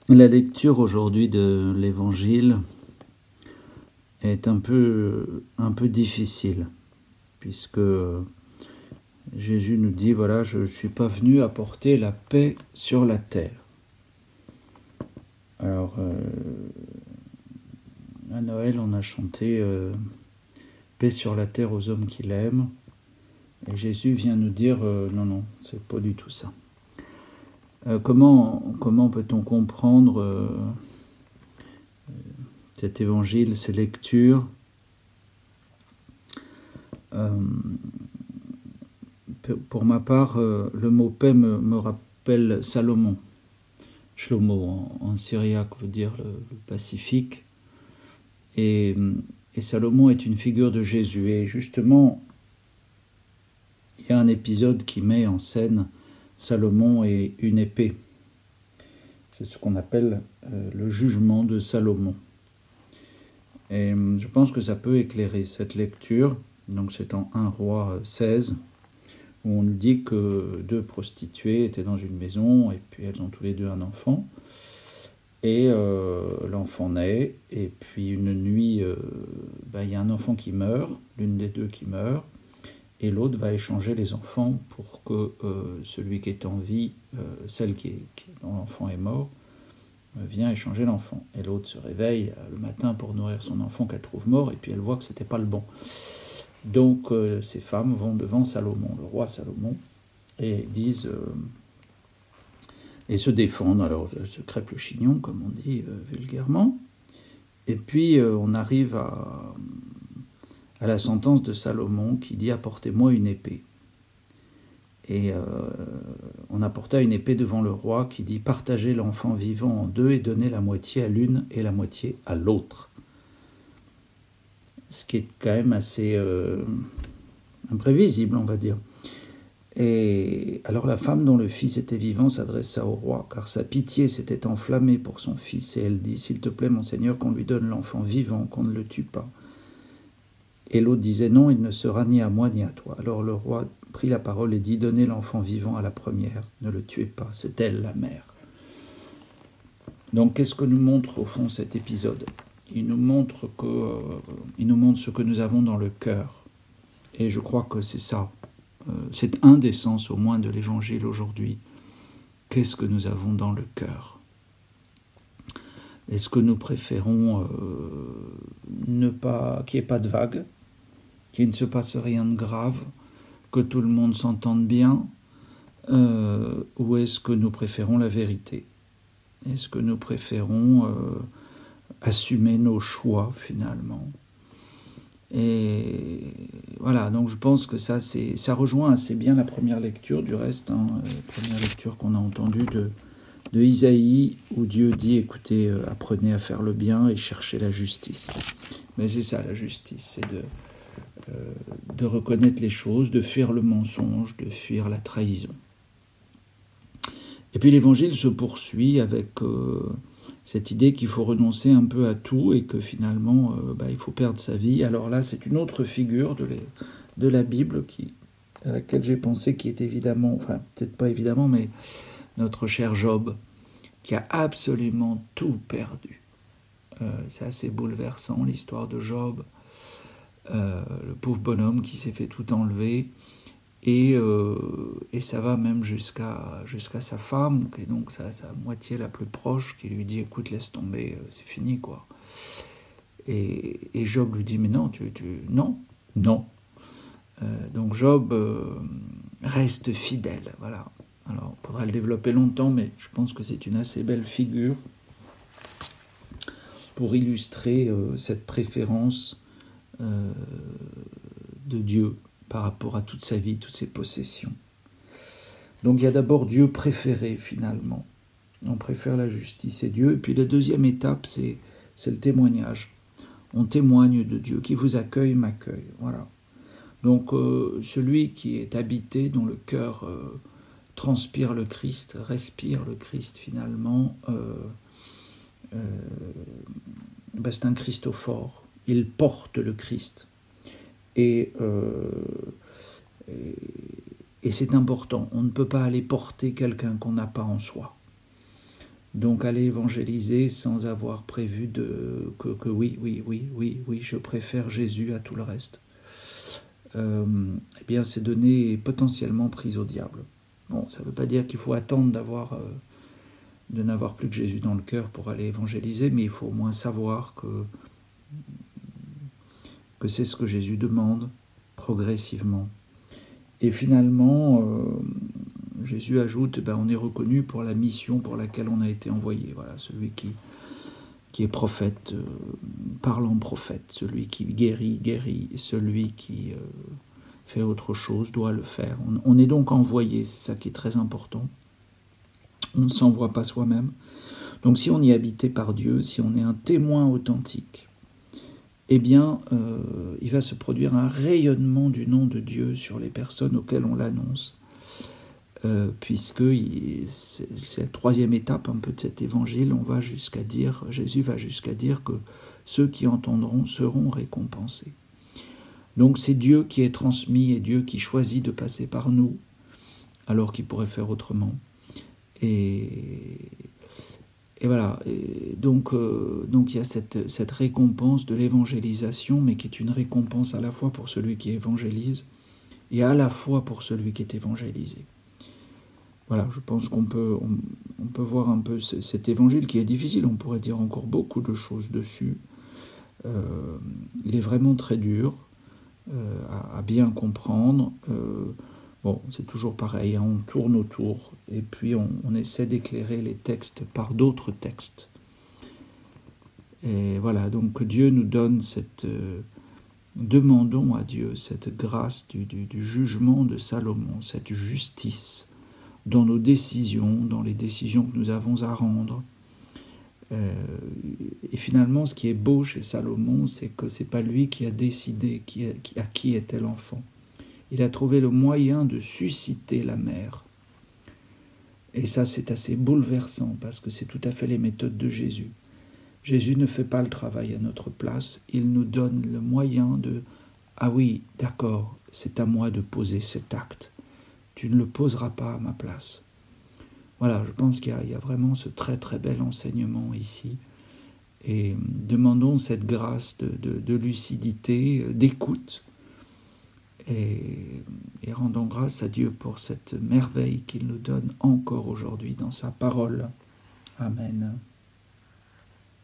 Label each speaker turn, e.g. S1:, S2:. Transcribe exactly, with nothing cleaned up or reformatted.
S1: La lecture aujourd'hui de l'Évangile est un peu, un peu difficile, puisque Jésus nous dit, voilà, je ne suis pas venu apporter la paix sur la terre. Alors, euh, à Noël, on a chanté euh, « Paix sur la terre aux hommes qui l'aiment », et Jésus vient nous dire euh, « Non, non, c'est pas du tout ça ». Euh, comment, comment peut-on comprendre euh, cet évangile, ces lectures euh, Pour ma part, euh, le mot paix me, me rappelle Salomon. Shlomo en, en syriaque veut dire le, le Pacifique. Et, et Salomon est une figure de Jésus. Et justement, il y a un épisode qui met en scène Salomon et une épée. C'est ce qu'on appelle euh, le jugement de Salomon. Et je pense que ça peut éclairer cette lecture. Donc c'est en un roi seize, où on nous dit que deux prostituées étaient dans une maison, et puis elles ont tous les deux un enfant. Et euh, l'enfant naît, et puis une nuit, euh, ben, il y a un enfant qui meurt, l'une des deux qui meurt, et l'autre va échanger les enfants pour que euh, celui qui est en vie, euh, celle qui est, qui, dont l'enfant est mort, euh, vient échanger l'enfant. Et l'autre se réveille euh, le matin pour nourrir son enfant qu'elle trouve mort, et puis elle voit que ce n'était pas le bon. Donc euh, ces femmes vont devant Salomon, le roi Salomon, et disent, euh, et se défendent, alors se crêpent le chignon, comme on dit euh, vulgairement, et puis euh, on arrive à... à la sentence de Salomon qui dit « Apportez-moi une épée ». Et euh, on apporta une épée devant le roi qui dit « Partagez l'enfant vivant en deux et donnez la moitié à l'une et la moitié à l'autre ». Ce qui est quand même assez euh, imprévisible, on va dire. Et alors la femme dont le fils était vivant s'adressa au roi, car sa pitié s'était enflammée pour son fils, et elle dit « S'il te plaît, mon Seigneur, qu'on lui donne l'enfant vivant, qu'on ne le tue pas ». Et l'autre disait « Non, il ne sera ni à moi ni à toi ». Alors le roi prit la parole et dit « Donnez l'enfant vivant à la première, ne le tuez pas, c'est elle la mère ». Donc qu'est-ce que nous montre au fond cet épisode ? Il nous montre que, euh, il nous montre ce que nous avons dans le cœur. Et je crois que c'est ça, euh, c'est un des sens au moins de l'Évangile aujourd'hui. Qu'est-ce que nous avons dans le cœur ? Est-ce que nous préférons euh, ne pas, qu'il n'y ait pas de vagues, qu'il ne se passe rien de grave, que tout le monde s'entende bien, euh, ou est-ce que nous préférons la vérité ? Est-ce que nous préférons euh, assumer nos choix finalement ? Et voilà, donc je pense que ça, c'est, ça rejoint assez bien la première lecture du reste, hein, la première lecture qu'on a entendue de, de Isaïe, où Dieu dit, écoutez, euh, apprenez à faire le bien et cherchez la justice. Mais c'est ça la justice, c'est de, euh, de reconnaître les choses, de fuir le mensonge, de fuir la trahison. Et puis l'évangile se poursuit avec euh, cette idée qu'il faut renoncer un peu à tout et que finalement euh, bah, il faut perdre sa vie. Alors là, c'est une autre figure de, les, de la Bible qui, à laquelle j'ai pensé, qui est évidemment, enfin peut-être pas évidemment, mais notre cher Job, qui a absolument tout perdu. Euh, c'est assez bouleversant l'histoire de Job, euh, le pauvre bonhomme qui s'est fait tout enlever. Et, euh, et ça va même jusqu'à, jusqu'à sa femme, qui est donc sa, sa moitié la plus proche, qui lui dit « Écoute, laisse tomber, c'est fini, quoi. » Et, et Job lui dit « Mais non, tu, tu, non, non. Euh, » Donc Job euh, reste fidèle, voilà. Alors, il faudra le développer longtemps, mais je pense que c'est une assez belle figure pour illustrer euh, cette préférence euh, de Dieu par rapport à toute sa vie, toutes ses possessions. Donc il y a d'abord Dieu préféré finalement. On préfère la justice et Dieu. Et puis la deuxième étape, c'est, c'est le témoignage. On témoigne de Dieu. Qui vous accueille, m'accueille. Voilà. Donc euh, celui qui est habité, dont le cœur euh, transpire le Christ, respire le Christ finalement, euh, euh, ben c'est un Christophore. Il porte le Christ. Et, euh, et, et c'est important. On ne peut pas aller porter quelqu'un qu'on n'a pas en soi. Donc aller évangéliser sans avoir prévu de, que, que oui, oui, oui, oui, oui, je préfère Jésus à tout le reste, euh, eh bien c'est donner potentiellement prise au diable. Bon, ça ne veut pas dire qu'il faut attendre d'avoir, euh, de n'avoir plus que Jésus dans le cœur pour aller évangéliser, mais il faut au moins savoir que, que c'est ce que Jésus demande progressivement. Et finalement, euh, Jésus ajoute, ben, on est reconnu pour la mission pour laquelle on a été envoyé. Voilà, celui qui, qui est prophète, euh, parlant prophète, celui qui guérit, guérit, celui qui euh, fait autre chose doit le faire. On, on est donc envoyé, c'est ça qui est très important. On ne s'envoie pas soi-même. Donc si on est habité par Dieu, si on est un témoin authentique, eh bien, euh, il va se produire un rayonnement du nom de Dieu sur les personnes auxquelles on l'annonce, euh, puisque il, c'est, c'est la troisième étape un peu de cet évangile. On va jusqu'à dire, Jésus va jusqu'à dire que ceux qui entendront seront récompensés. Donc c'est Dieu qui est transmis et Dieu qui choisit de passer par nous, alors qu'il pourrait faire autrement. Et... Et voilà, et donc, euh, donc il y a cette, cette récompense de l'évangélisation, mais qui est une récompense à la fois pour celui qui évangélise et à la fois pour celui qui est évangélisé. Voilà, je pense qu'on peut, on, on peut voir un peu c- cet évangile qui est difficile, on pourrait dire encore beaucoup de choses dessus. Euh, il est vraiment très dur euh, à, à bien comprendre. Euh, Bon, c'est toujours pareil, hein, on tourne autour et puis on, on essaie d'éclairer les textes par d'autres textes. Et voilà, donc que Dieu nous donne cette... Euh, demandons à Dieu cette grâce du, du, du jugement de Salomon, cette justice dans nos décisions, dans les décisions que nous avons à rendre. Euh, et finalement, ce qui est beau chez Salomon, c'est que ce n'est pas lui qui a décidé qui a, qui, à qui était l'enfant. Il a trouvé le moyen de susciter la mère. Et ça, c'est assez bouleversant parce que c'est tout à fait les méthodes de Jésus. Jésus ne fait pas le travail à notre place. Il nous donne le moyen de « Ah oui, d'accord, c'est à moi de poser cet acte. Tu ne le poseras pas à ma place. » Voilà, je pense qu'il y a, il y a vraiment ce très très bel enseignement ici. Et demandons cette grâce de, de, de lucidité, d'écoute, Et, et rendons grâce à Dieu pour cette merveille qu'il nous donne encore aujourd'hui dans sa parole. Amen.